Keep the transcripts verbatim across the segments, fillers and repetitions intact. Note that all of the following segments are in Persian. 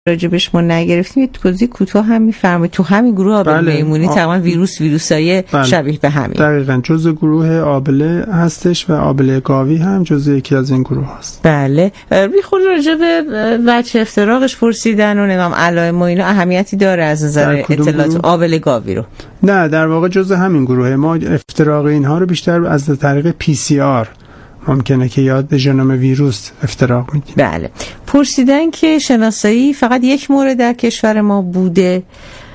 راجبش ما نگرفتیم، یه توضیح کوتاه هم می‌فرمایید. تو همین گروه آبله بله. میمونی تقریبا ویروس ویروسای بله. شبیه به همین دقیقاً جزء گروه آبله هستش و آبله گاوی هم جزء یکی از این گروه هست. بله. بی خود راجب وجه افتراقش پرسیدن و نظام علائم و اینا اهمیتی داره از نظر اطلاعات آبله گاوی رو؟ نه، در واقع جزء همین گروه. ما افتراق اینها رو بیشتر از طریق پی سی آر ممکنه که یاد به ژنوم ویروس افتراق میدیم. بله. پرسیدن که شناسایی فقط یک مورد در کشور ما بوده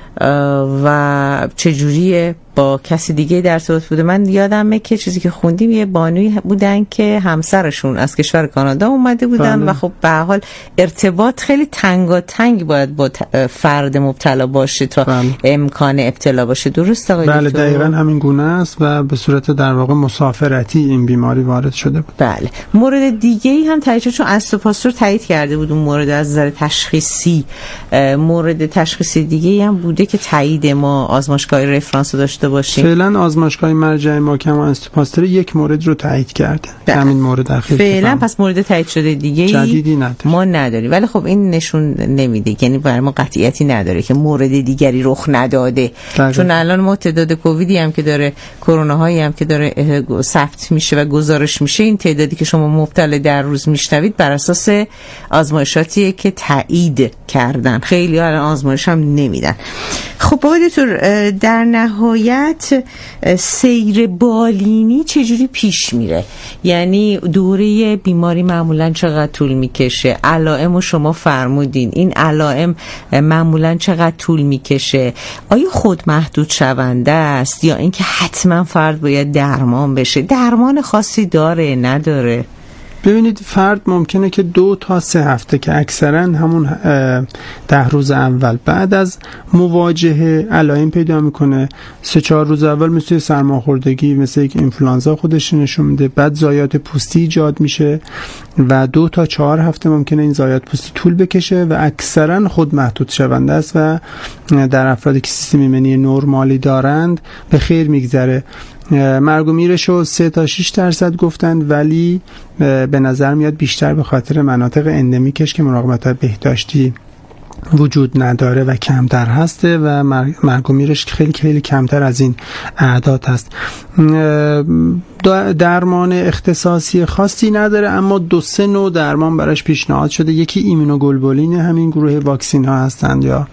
و چجوریه با کسی دیگه در ارتباط بوده. من یادمه که چیزی که خوندیم یه بانوی بودن که همسرشون از کشور کانادا اومده بودن بله. و خب به هر حال ارتباط خیلی تنگاتنگ باید با فرد مبتلا باشه تا بله. امکان ابتلا باشه. درست آقای بله دقیقاً همین گونه است و به صورت در واقع مسافرتی این بیماری وارد شده بود. بله. مورد دیگه ای هم تایید شد چون استوپاستور تایید کرده بود اون مورد از نظر تشخیصی. مورد تشخیصی دیگه ای هم بوده که تایید ما آزمایشگاه رفرانس داشته باشیم. فعلا آزمایشگاه مرجع محکم استوپاستور یک مورد رو تایید کرده. همین مورد اخیر فعلا. پس مورد تایید شده دیگه جدیدی نداره. ما نداریم. ولی خب این نشون نمیده، یعنی برای ما قطعیتی نداره که مورد دیگری رخ نداده. دقیقا. چون الان ما تعداد کوویدی هم که داره، کرونا هایی هم که داره ثبت میشه و گزارش میشه، این تعدادی که شما مبتلا در روز میشنوید بر اساس آزمایشاتیه که تایید کردن. خیلی الان آزمایش هم نمیدن. خب آقای دکتر، در نهایت سیر بالینی چجوری پیش میره؟ یعنی دوره بیماری معمولا چقدر طول میکشه؟ علائم شما فرمودین، این علائم معمولا چقدر طول میکشه؟ آیا خود محدود شونده است یا اینکه حتما فرد باید درمان بشه؟ درمان خاصی داره نداره؟ ببینید، فرد ممکنه که دو تا سه هفته که اکثرا همون ده روز اول بعد از مواجهه علائم پیدا میکنه. سه چهار روز اول مثل سرماخوردگی، مثل یک اینفلوئانزا خودش نشون میده، بعد زایات پوستی ایجاد میشه و دو تا چهار هفته ممکنه این زایات پوستی طول بکشه و اکثرا خود محدود شونده است و در افرادی که سیستم ایمنی نرمالی دارند به خیر میگذره. مرگ و میرشو سه تا شش درصد گفتند، ولی به نظر میاد بیشتر به خاطر مناطق اندمیکش که مراقبت بهداشتی وجود نداره و کمتر هسته و مرگ و میرش خیلی خیلی کمتر از این اعداد هست. درمان اختصاصی خاصی نداره، اما دو سه نوع درمان براش پیشنهاد شده. یکی ایمونوگلبولین همین گروه واکسین ها هستند، یا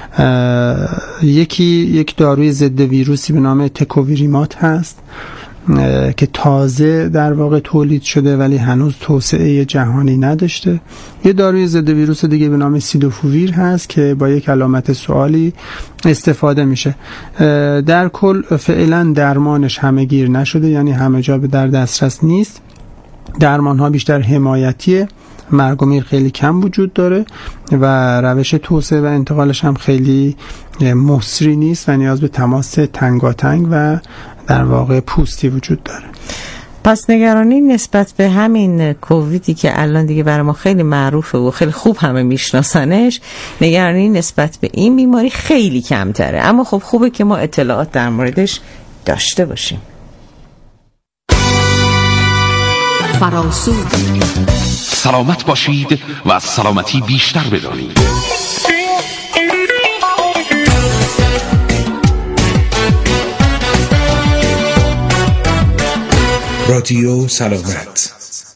یکی یک داروی ضد ویروسی به نام تکوویریمات هست که تازه در واقع تولید شده ولی هنوز توسعه جهانی نداشته. یه داروی ضد ویروس دیگه به نام سیدوفوویر هست که با یک علامت سوالی استفاده میشه. در کل فعلا درمانش همه گیر نشده، یعنی همه جا به در دسترس نیست. درمان ها بیشتر حمایتیه، مرگ و میر خیلی کم وجود داره و روش توسعه و انتقالش هم خیلی مصری نیست و نیاز به تماس تنگاتنگ و در واقع پوستی وجود داره. پس نگرانی نسبت به همین کوویدی که الان دیگه برای ما خیلی معروفه و خیلی خوب همه میشناسنش، نگرانی نسبت به این بیماری خیلی کمتره، اما خب خوبه که ما اطلاعات در موردش داشته باشیم. فراسو سلامت باشید و از سلامتی بیشتر بدانید. رادیو سلامت.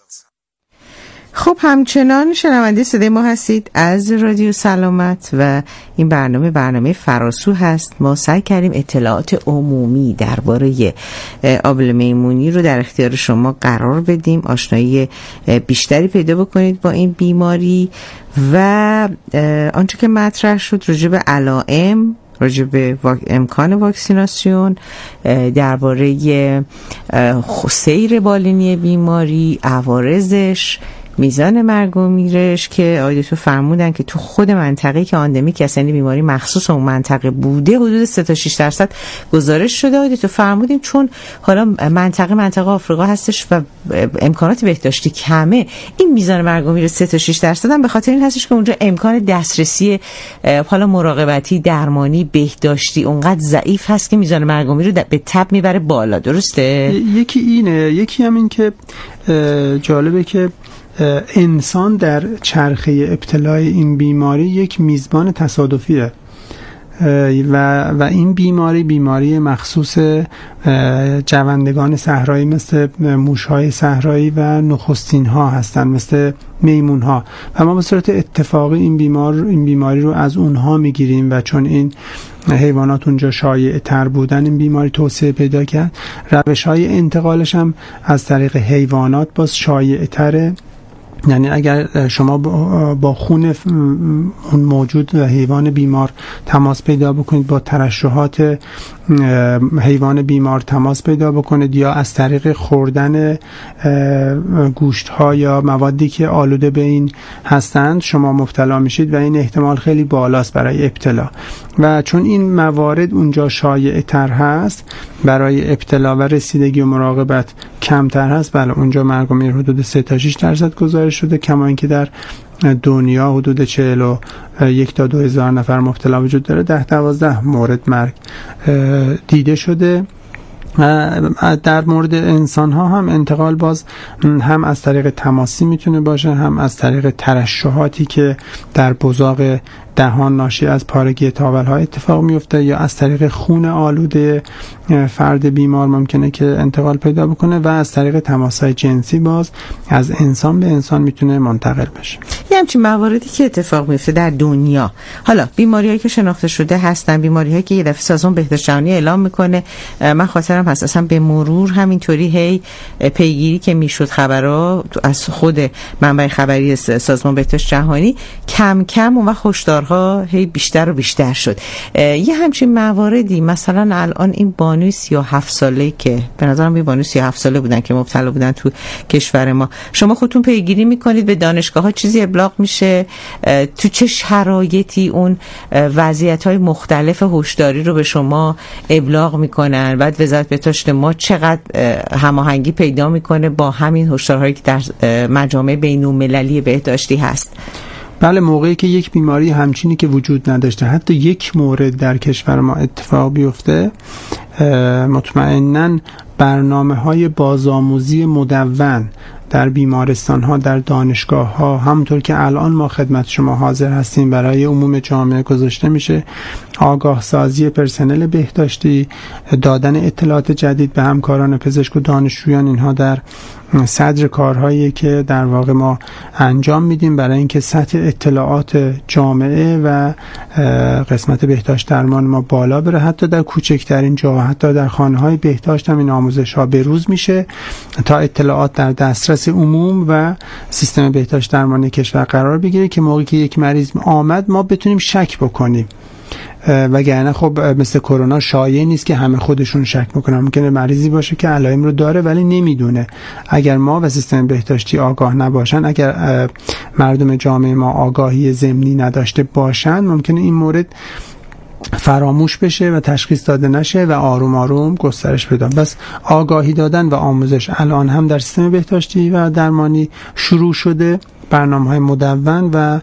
خب همچنان شنونده صدای ما هستید از رادیو سلامت و این برنامه برنامه فراسو هست. ما سعی کردیم اطلاعات عمومی درباره آبله میمونی رو در اختیار شما قرار بدیم، آشنایی بیشتری پیدا بکنید با این بیماری و آنچه که مطرح شد راجع به علائم، راجع به واک... امکان واکسیناسیون، درباره سیر بالینی بیماری، عوارضش، میزان مرگ و میرش که آقای دکتر فرمودن که تو خود منطقه که آندمیک یعنی بیماری مخصوص اون منطقه بوده حدود سه تا شش درصد گزارش شده. آقای دکتر فرمودین چون حالا منطقه منطقه آفریقا هستش و امکانات بهداشتی کمه، این میزان مرگ و میر سه تا شش درصد هم به خاطر این هستش که اونجا امکان دسترسی حالا مراقبتی، درمانی، بهداشتی اونقدر ضعیف هست که میزان مرگ و میر رو به تب میبره بالا. درسته؟ یکی اینه، یکی هم این که جالبه که انسان در چرخه ابتلای این بیماری یک میزبان تصادفیه و و این بیماری بیماری مخصوص جوندگان صحرایی مثل موش‌های صحرایی و نخستین ها هستند، مثل میمون ها، و ما به صورت اتفاقی این بیمار این بیماری رو از اونها میگیریم و چون این حیوانات اونجا شایع تر بودن این بیماری توسعه پیدا کرد. روش های انتقالش هم از طریق حیوانات باز شایع تره، یعنی اگر شما با خون اون موجود حیوان بیمار تماس پیدا بکنید، با ترشحات حیوان بیمار تماس پیدا بکنید، یا از طریق خوردن گوشت ها یا موادی که آلوده به این هستند شما مبتلا میشید و این احتمال خیلی بالاست برای ابتلا. و چون این موارد اونجا شایع تر هست، برای ابتلا و رسیدگی و مراقبت کمتر هست. بله اونجا مرگ و میر حدود سه تا شش درصد گزارش شده، کما اینکه در دنیا حدود چهل و یک تا دو هزار نفر مبتلا وجود داره، ده دوازده مورد مرگ دیده شده. در مورد انسان ها هم انتقال باز هم از طریق تماسی میتونه باشه، هم از طریق ترشحاتی که در بزاق دهان ناشی از پارگی تاول ها اتفاق میفته، یا از طریق خون آلوده فرد بیمار ممکنه که انتقال پیدا بکنه، و از طریق تماس‌های جنسی باز از انسان به انسان میتونه منتقل بشه. یه همچین مواردی که اتفاق میفته در دنیا. حالا بیماریایی که شناخته شده هستن، بیماریایی که یه دفعه سازمان بهداشت جهانی اعلام میکنه، من خاطرم هست اصلا به مرور همینطوری هی پیگیری که میشد خبرها از خود منبع خبری سازمان بهداشت جهانی، کم کم اون وقت هشدارها هی بیشتر و بیشتر شد. یه همچین مواردی مثلا الان این بانوی سی و هفت ساله که به نظرم این بانوی سی و هفت ساله بودن که مبتلا بودن تو کشور ما، شما خودتون پیگیری میکنید، به دانشگاه ها چیزی ابلاغ میشه، تو چه شرایطی اون وضعیت‌های مختلف هشداری رو به شما ابلاغ میکنن؟ بعد وزارت بهداشت ما چقدر هماهنگی پیدا میکنه با همین هشدارهایی که در مجامع بین‌المللی بهداشتی هست؟ بله، موقعی که یک بیماری همچینی که وجود نداشته حتی یک مورد در کشور ما اتفاق بیفته، مطمئناً برنامه‌های بازآموزی مدون در بیمارستان ها، در دانشگاه ها، همونطور که الان ما خدمت شما حاضر هستیم، برای عموم جامعه گذاشته میشه. آگاه سازی پرسنل بهداشتی، دادن اطلاعات جدید به همکاران پزشک و دانشجویان، اینها در صدر کارهایی که در واقع ما انجام میدیم برای اینکه سطح اطلاعات جامعه و قسمت بهداشت درمان ما بالا بره. حتی در کوچکترین جا، حتی در خانه‌های بهداشت هم این آموزش ها بروز میشه تا اطلاعات در دسترس عموم و سیستم بهداشت درمانی کشور قرار بگیره که موقعی که یک مریض آمد ما بتونیم شک بکنیم، وگرنه خب مثل کرونا شایع نیست که همه خودشون شک میکنن. ممکنه مریضی باشه که علائم رو داره ولی نمیدونه. اگر ما و سیستم بهداشتی آگاه نباشن، اگر مردم جامعه ما آگاهی ضمنی نداشته باشن، ممکنه این مورد فراموش بشه و تشخیص داده نشه و آروم آروم گسترش پیدا. بس آگاهی دادن و آموزش الان هم در سیستم بهداشتی و درمانی شروع شده، برنامه‌های مدون و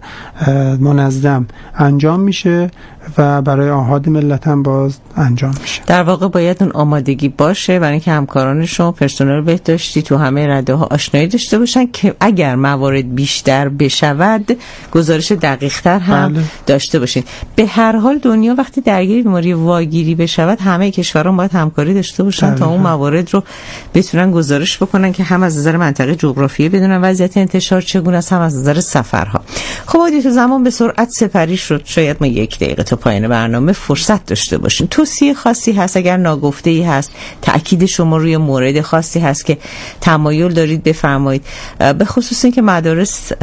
منظم انجام میشه و برای آحاد ملت هم باز انجام میشه. در واقع باید اون آمادگی باشه برای اینکه همکارانشون، پرسنل بهداشتی تو همه رده‌ها آشنایی داشته باشن که اگر موارد بیشتر بشود گزارش دقیق‌تر هم بله. داشته باشین. به هر حال دنیا وقتی درگیر بیماری واگیری بشود، همه کشورها باید همکاری داشته باشن بله. تا اون موارد رو بتونن گزارش بکنن که هم از نظر منطقه جغرافیایی بدونن وضعیت انتشار چگونه است، هم از نظر سفرها. خب آدی تو زمان به سرعت سپری شد، شاید ما یک دقیقه تا پایان برنامه فرصت داشته باشیم. توصیه خاصی هست اگر ناگفته‌ای هست، تأکید شما روی مورد خاصی هست که تمایل دارید بفرمایید، به خصوص اینکه مدارس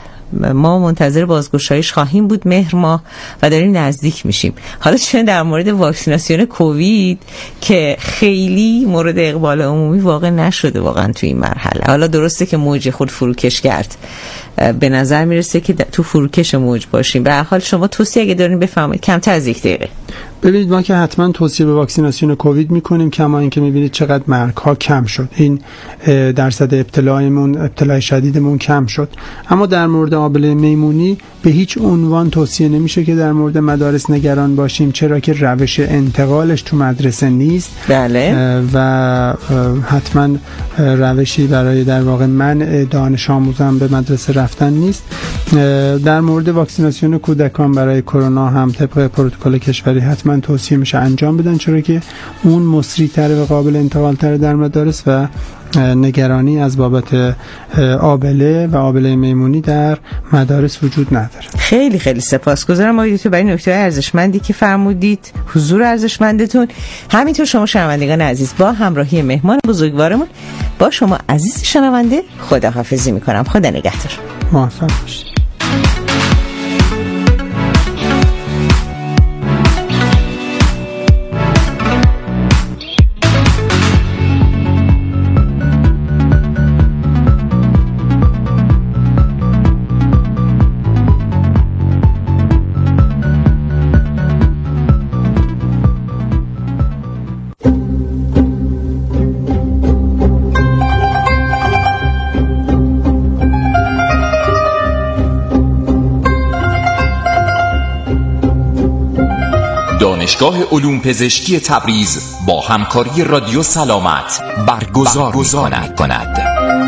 ما منتظر بازگشایش خواهیم بود مهر ماه و داریم نزدیک میشیم. حالا چون در مورد واکسیناسیون کووید که خیلی مورد اقبال عمومی واقع نشده واقعا تو این مرحله، حالا درسته که موج خود فروکش کرد، به نظر میرسه که تو فروکش موج باشیم. به هر حال شما توصیه اگه دارین بفرمایید، کمتر از یک دقیقه. ببینید ما که حتما توصیه به واکسیناسیون کووید میکنیم، کما اینکه میبینید چقدر مرگ ها کم شد، این درصد ابتلایمون ابتلای شدیدمون کم شد. اما در مورد آبله میمونی به هیچ عنوان توصیه نمیشه که در مورد مدارس نگران باشیم، چرا که روش انتقالش تو مدرسه نیست. بله. و حتما روشی برای در واقع منع دانش آموزان به مدرسه رفتن نیست. در مورد واکسیناسیون کودکان برای کرونا هم طبق پروتکل کشوری حتما توصیه میشه انجام بدن، چرا که اون مسریع‌تر و قابل انتقال تر در مدارس و نگرانی از بابت آبله و آبله میمونی در مدارس وجود نداره. خیلی خیلی سپاسگزارم آقای دکتر برای نکته ارزشمندی که فرمودید، حضور ارزشمندتون. همینطور شما شنوندگان عزیز با همراهی مهمان بزرگوارمون با شما عزیز شنونده خداحافظی میکنم. خدا نگهدار. موفق باشید. دانشگاه علوم پزشکی تبریز با همکاری رادیو سلامت برگزار می کند.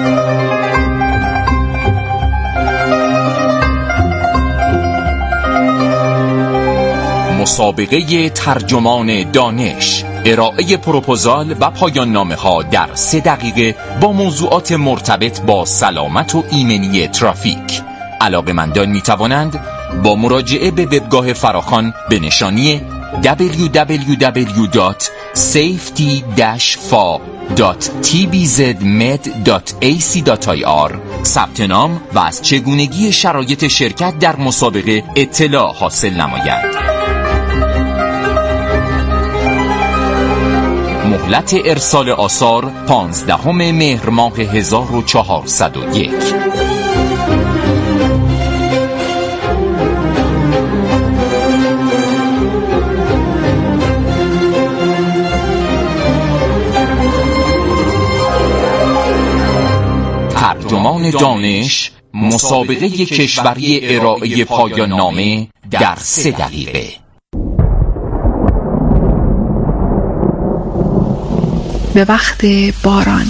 مسابقه ترجمان دانش، ارائه پروپوزال و پایان نامه ها در سه دقیقه با موضوعات مرتبط با سلامت و ایمنی ترافیک. علاقه‌مندان می توانند با مراجعه به وبگاه فراخوان به نشانی دبلیو دبلیو دبلیو دات سیفتی فا دات تی بی زد مد دات ای سی دات آی آر ثبت نام و از چگونگی شرایط شرکت در مسابقه اطلاع حاصل نمایند. مهلت ارسال آثار پانزدهم مهر ماه هزار و چهارصد و یک. ترجمان دانش، مسابقه کشوری ارائه پایان نامه در سه دقیقه. به وقت باران.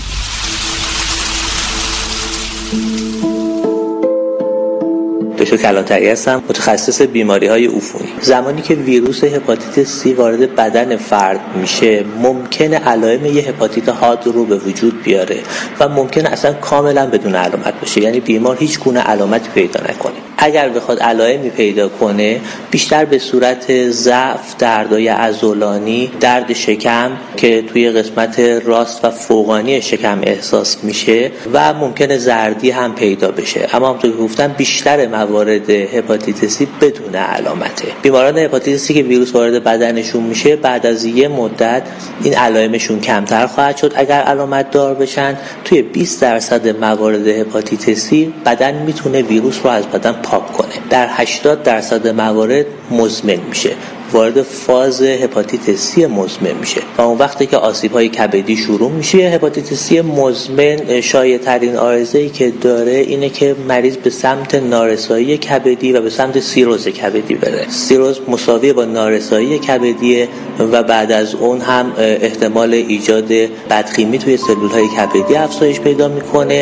دکتر کلانتری هستم، متخصص بیماری‌های عفونی. زمانی که ویروس هپاتیت سی وارد بدن فرد میشه، ممکنه علائم یه هپاتیت حاد رو به وجود بیاره و ممکنه اصلا کاملا بدون علامت باشه، یعنی بیمار هیچ گونه علامتی پیدا نکنه. اگر بخواد علائمی پیدا کنه، بیشتر به صورت ضعف، دردای عضلانی، درد شکم که توی قسمت راست و فوقانی شکم احساس میشه و ممکنه زردی هم پیدا بشه. اما همونطور که گفتم بیشتر موارد هپاتیت سی بدون علامته. بیماران هپاتیت سی که ویروس وارد بدنشون میشه، بعد از یه مدت این علائمشون کمتر خواهد شد. اگر علامت دار بشن، توی بیست درصد موارد هپاتیت سی بدن میتونه ویروس رو از بدن پاک کنه. در هشتاد درصد موارد مزمن میشه، وارد فاز هپاتیت سی مزمن میشه و اون وقتی که آسیب‌های کبدی شروع میشه. هپاتیت سی مزمن شایع‌ترین عارضه‌ای که داره اینه که مریض به سمت نارسایی کبدی و به سمت سیروز کبدی بره. سیروز مساوی با نارسایی کبدیه و بعد از اون هم احتمال ایجاد بدخیمی توی سلول‌های کبدی افزایش پیدا میکنه.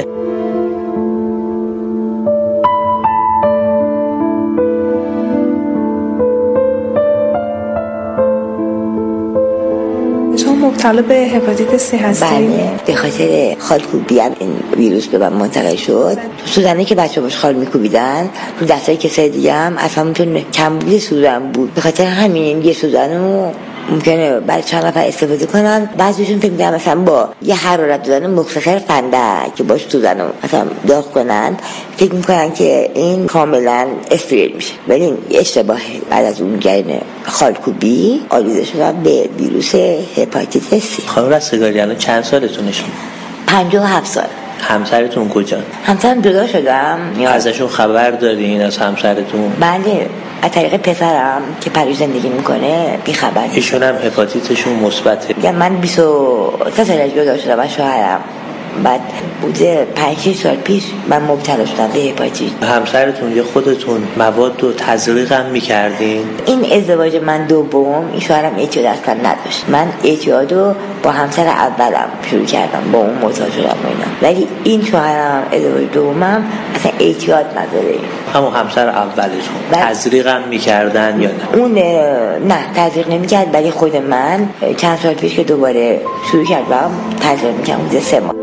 مبتلا به هپاتیت سی هستی؟ بله، به خاطر خالکوبی هم این ویروس به من منتقل شد. سوزنی که بچه باش خال میکوبیدن رو دستای کسای دیگه هم اصلا ممکن کمبود سوزن بود. به خاطر همین یه سوزنو ممکنه برای چند نفر استفاده کنن. بعضیشون فکر می‌کنن مثلا با یه حرارت دادن مختصر فندک که باش سوزنو مثلا داغ کنن، فکر می‌کنن که این کاملا استریل میشه، ولی این اشتباهه. بعد از اون جریان خالکوبی آلوده شدن به ویروس هپاتیت سی. خانم رستگاری الان چند سالتونه شما؟ پنجاه و هفت سال. همسرتون کجا؟ همسرم جدا شدم. ازشون خبر دارین از همسرتون؟ بله، از طریق پسرم که پریش زندگی میکنه بیخبر. ایشون هم هپاتیتشون مثبته. من بیست و سه سال جدا شدم از شوهرم. بعد بوده پنج شش سال پیش من مبتلا شدم به هپاتیت. همسرتون یا خودتون مواد رو تزریق هم میکردین؟ این ازدواج من دوم، این شوهرم اعتیاد اصلا نداشت. من اعتیاد رو با همسر اولم شروع کردم، با اون معتاد شدم و اینا. ولی این شوهرم ازدواج دومم اصلا اعتیاد نداره. همون همسر اولتون تزریق هم میکردن یا نه؟ اون نه تزریق نمیکرد، ولی خود من چند سال پیش که دوباره شروع کردم تزریق میکردم. اون سه ماه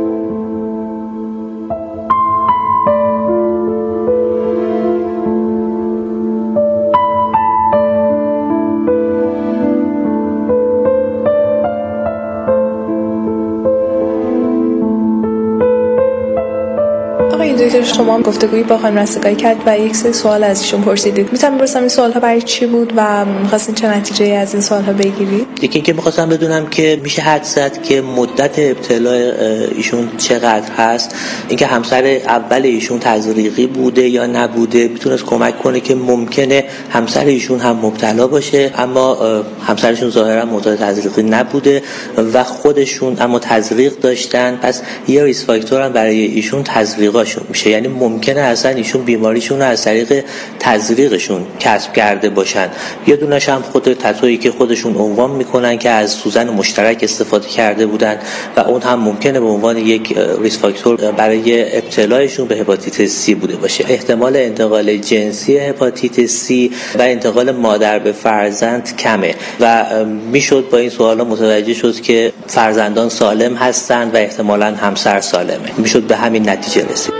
دکتر شما هم گفتگویی با خانم رستگاری کرد و یک سری سوال از ایشون پرسیدید. میتونم بپرسم این سوال‌ها برای چی بود و می‌خواستین چه نتیجه‌ای از این سوال‌ها بگیرید؟ یکی اینکه می‌خواستم بدونم که میشه حد زد که مدت ابتلا ایشون چقدر هست، اینکه همسر اول ایشون تزریقی بوده یا نبوده، میتونست کمک کنه که ممکنه همسر ایشون هم مبتلا باشه اما همسرشون ظاهرا معتاد تزریقی نبوده و خودشون اما تزریق داشتن، پس یه ریسک فاکتور هم برای ایشون تزریقاشون میشه. یعنی ممکنه اصلا ایشون بیماریشون رو از طریق تزریقشون کسب کرده باشن. یه دونش هم خود تتویی که خودشون عنوان میکنن که از سوزن مشترک استفاده کرده بودن و اون هم ممکنه به عنوان یک ریسک فاکتور برای ابتلایشون به هپاتیت سی بوده باشه. احتمال انتقال جنسی هپاتیت سی و انتقال مادر به فرزند کمه و میشد با این سوالا متوجه شد که فرزندان سالم هستند و احتمالاً همسر سالمه. میشد به همین نتیجه رسید.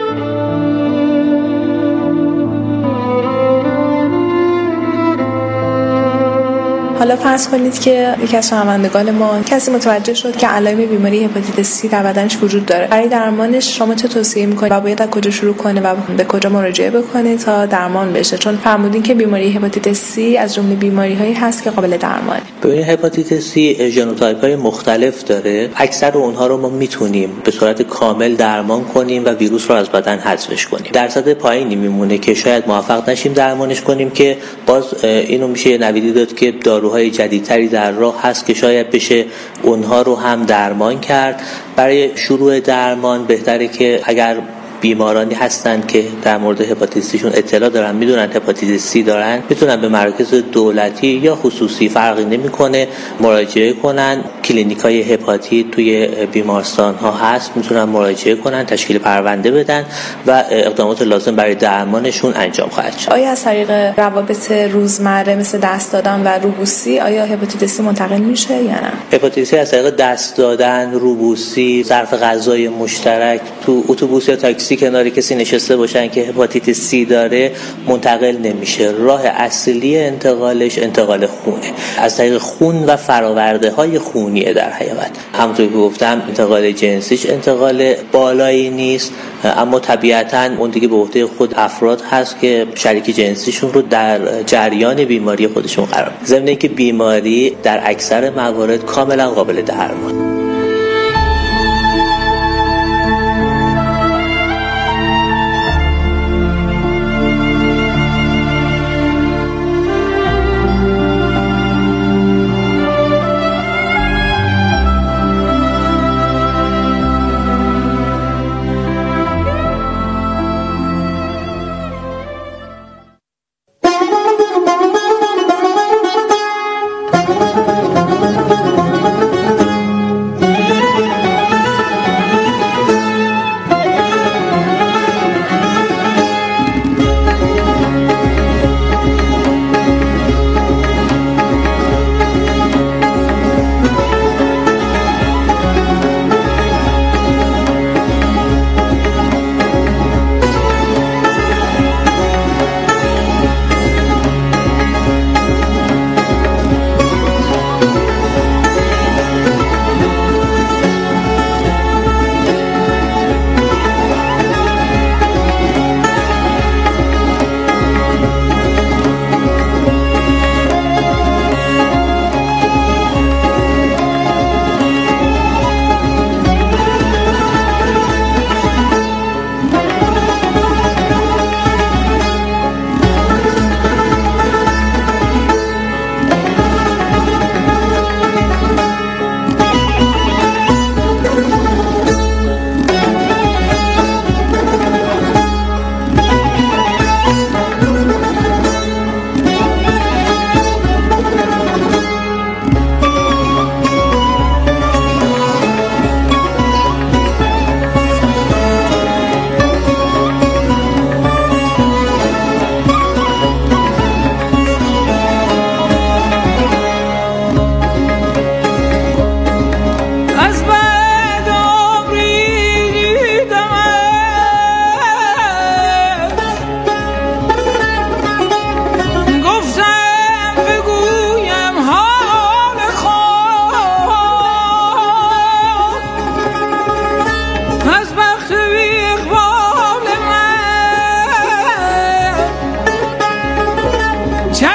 حالا فرض کنید که یکی از شنوندگان ما کسی متوجه شد که علائم بیماری هپاتیت سی در بدنش وجود داره. برای درمانش شما چه توصیه میکنید و باید از کجا شروع کنه و به کجا مراجعه بکنه تا درمان بشه؟ چون فرمودین که بیماری هپاتیت سی از جمله بیماری‌هایی هست که قابل درمان. ببینید هپاتیت سی ژنوتایپ‌های مختلف داره. اکثر اونها رو ما میتونیم به صورت کامل درمان کنیم و ویروس رو از بدن حذفش کنیم. درصد پایینی میمونه که شاید موفق نشیم درمانش کنیم که باز اینو میشه نویدی داد که دارو های جدیدتری در راه هست که شاید بشه اونها رو هم درمان کرد. برای شروع درمان بهتره که اگر بیمارانی هستند که در مورد هپاتیت سیشون اطلاع دارن، میدونن هپاتیت سی دارن، میتونن به مراکز دولتی یا خصوصی فرقی نمیکنه مراجعه کنن. کلینیکای هپاتیت توی بیمارستان ها هست، میتونن مراجعه کنن، تشکیل پرونده بدن و اقدامات لازم برای درمانشون انجام خواهد شد. آیا از طریق روابط روزمره مثل دست دادن و روبوسی آیا هپاتیت سی منتقل میشه یا نه؟ هپاتیت سی از طریق دست دادن، روبوسی، ظرف غذای مشترک، تو اتوبوس یا تاکسی کنار کسی نشسته باشن که هپاتیت سی داره منتقل نمیشه. راه اصلی انتقالش انتقال خونه، از طریق خون و فراورده های خونیه. در حقیقت همونطور که گفتم انتقال جنسیش انتقال بالایی نیست، اما طبیعتاً اون دیگه به عهده خود افراد هست که شریک جنسیشون رو در جریان بیماری خودشون قرار میدن. ضمن اینکه بیماری در اکثر موارد کاملا قابل درمان.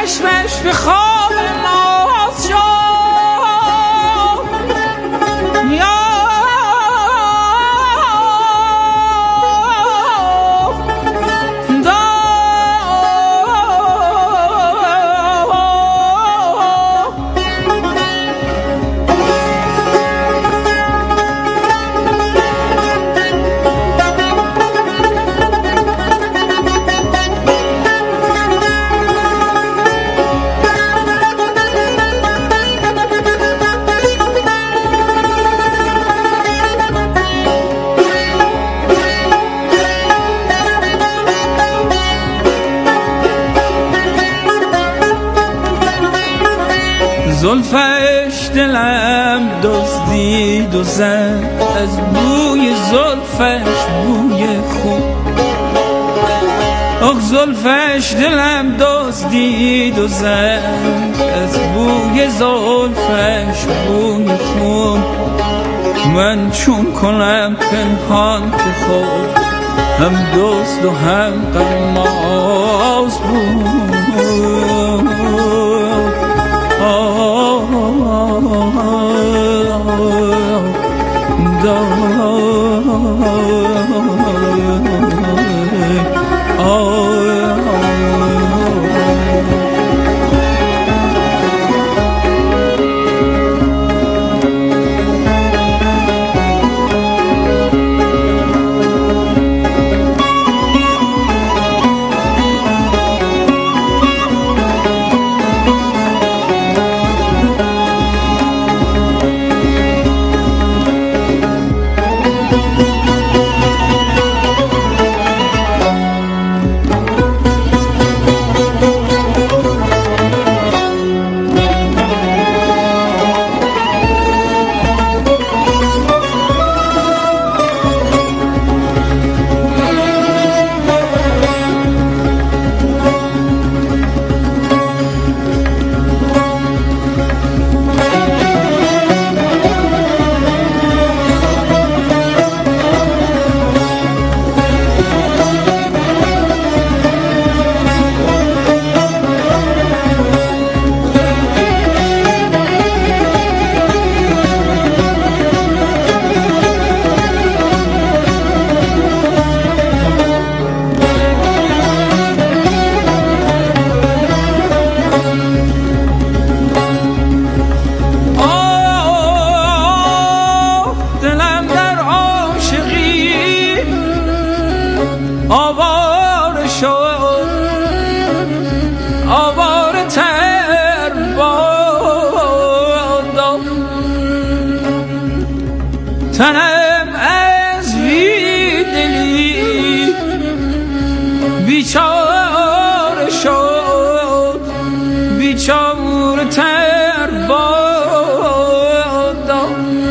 چشمش به خواب ناز شد یا زلفش دلم دزدید و زد از بوی زلفش بوی خون آخ زلفش دلم دزدید و زد از بوی زلفش بوی خون من چون کنم پنهان که خود هم دزد و هم قماز بود تنم از بیدلی بیچاره شد بیچاره تر بادا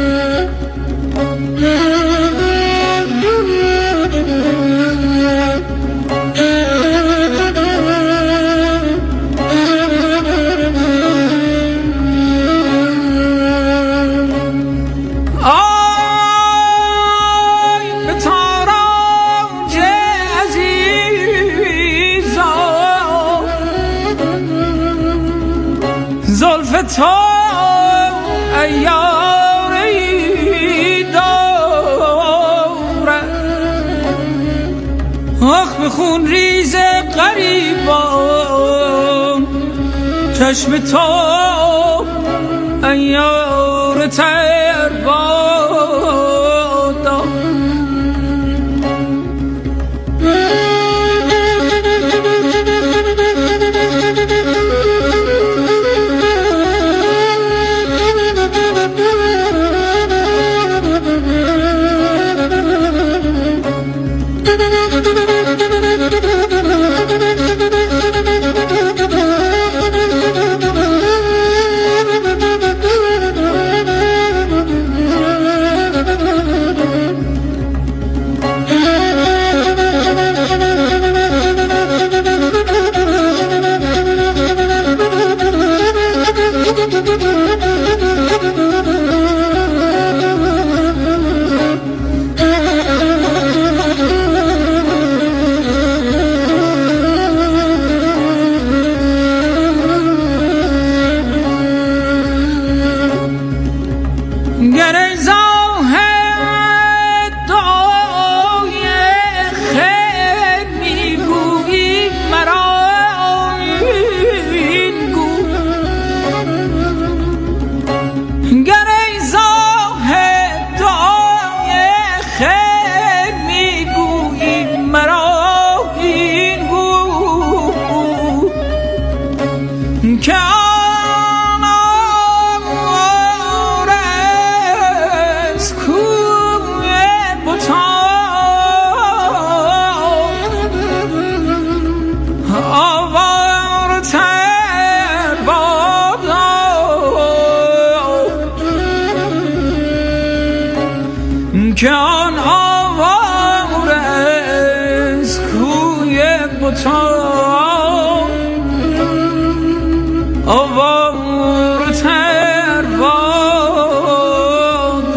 تو ایاری دارد آخ بخون ریز غریبان چشم تو ایار تر بادا آوارتر باد.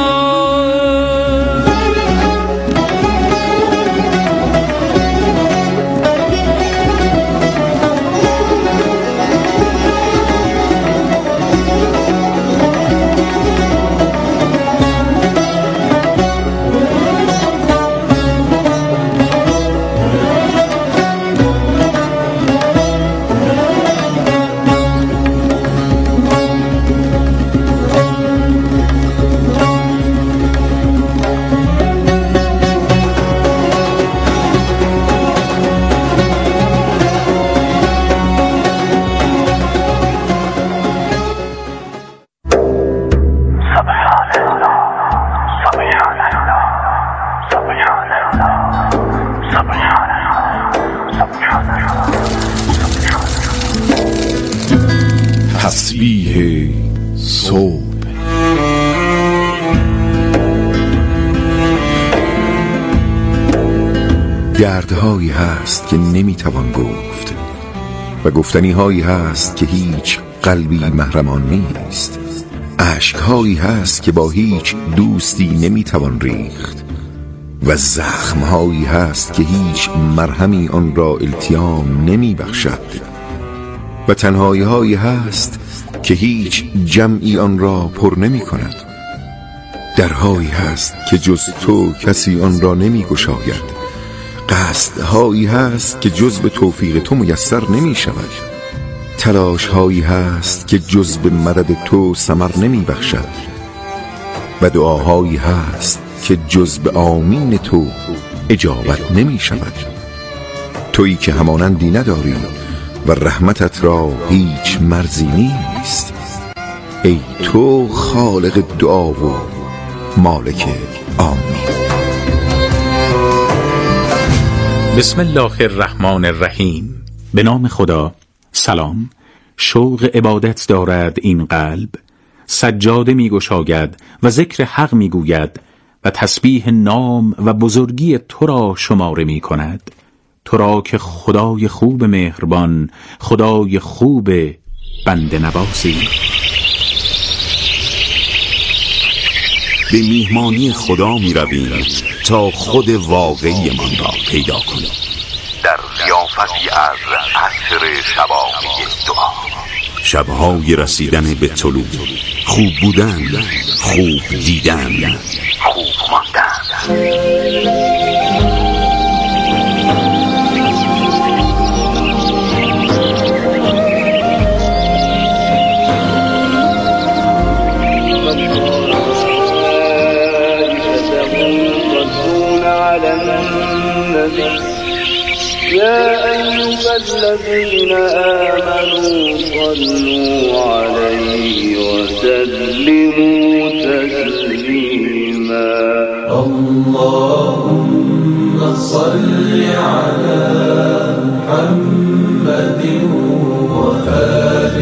تسبیح صبح. دردهایی هست که نمیتوان گفت و گفتنی هایی هست که هیچ قلبی محرمان نیست. اشکهایی هست که با هیچ دوستی نمیتوان ریخت و زخمهایی هست که هیچ مرهمی آن را التیام نمی بخشد و تنهایی هایی هست که هیچ جمعی آن را پر نمی کند. درهایی هست که جز تو کسی آن را نمی گشاید. قصدهایی هست که جز به توفیق تو میسر نمی شود. تلاش هایی هست که جز به مدد تو ثمر نمی بخشد و دعاهایی هست که جز به آمین تو اجابت نمی شود. تویی که همانندی نداری و رحمتت را هیچ مرزی نیست. ای تو خالق دعا و مالک آمین. بسم الله الرحمن الرحیم. به نام خدا. سلام. شوق عبادت دارد این قلب، سجاده می گشاید و ذکر حق می گوید و تسبیح نام و بزرگی تو را شماره می کند. تو را که خدای خوب مهربان، خدای خوب بنده نوازی. به میهمانی خدا می رویم تا خود واقعی من را پیدا کنیم. در ضیافتی از عصر شبانی دعا، شبهای رسیدن به طلوع، خوب بودن، خوب دیدن، خوب ماندن. يا أيها الذين آمنوا صلوا عليه وسلموا تسليما. اللهم صل على محمد وآل